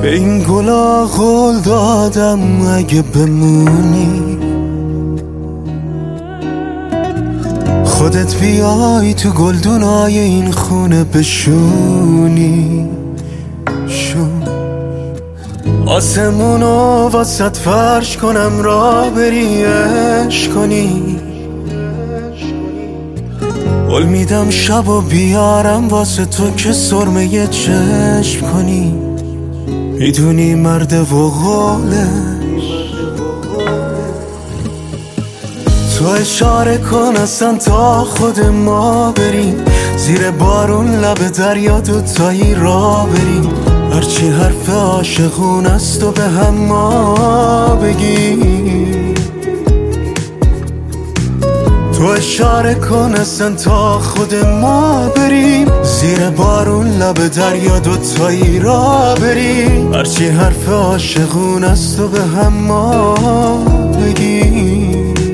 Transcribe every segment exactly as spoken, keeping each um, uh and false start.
به این گلا قول دادم اگه بمونی خودت بیای تو گلدونای این خونه بشونی شون آسمونو واسط فرش کنم را بری عشق کنی قول میدم شبو بیارم واسه تو که سرمه چشم کنی میدونی مرده و قولش تو اشاره کن اصلا تا خود ما بریم زیر بارون لب دریا دوتایی را بریم هرچی حرف عاشقون است و به هم ما بگی تو اشاره کن اصلا تا خود ما بریم زیر بارون لب دریا دوتایی را بریم هرچی حرف عاشقون است و به هم ما بگی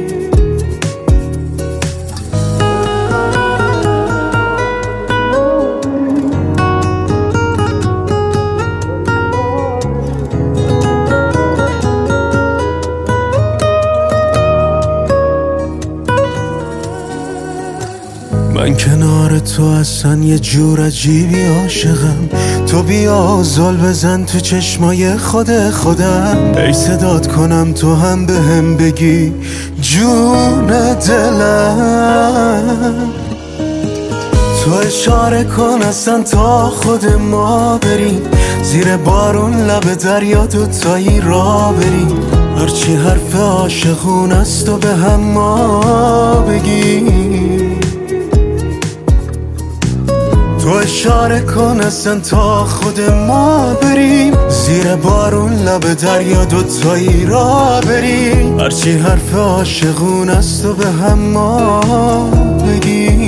من کنار تو اصلا یه جور عجیبی عاشقم تو بیا زل بزن تو چشمای خود خودم ای صدات کنم تو هم به هم بگی جون دلم تو اشاره کن اصلا تا خود ما بریم زیر بارون لب دریا دوتایی را بریم هرچی حرف عاشقون است و به هم ما بگی تو اشاره کن اصلا تا خود ما بریم زیر بارون لب دریا دوتایی را بریم هرچی حرف عاشقون است و به هم ما بگی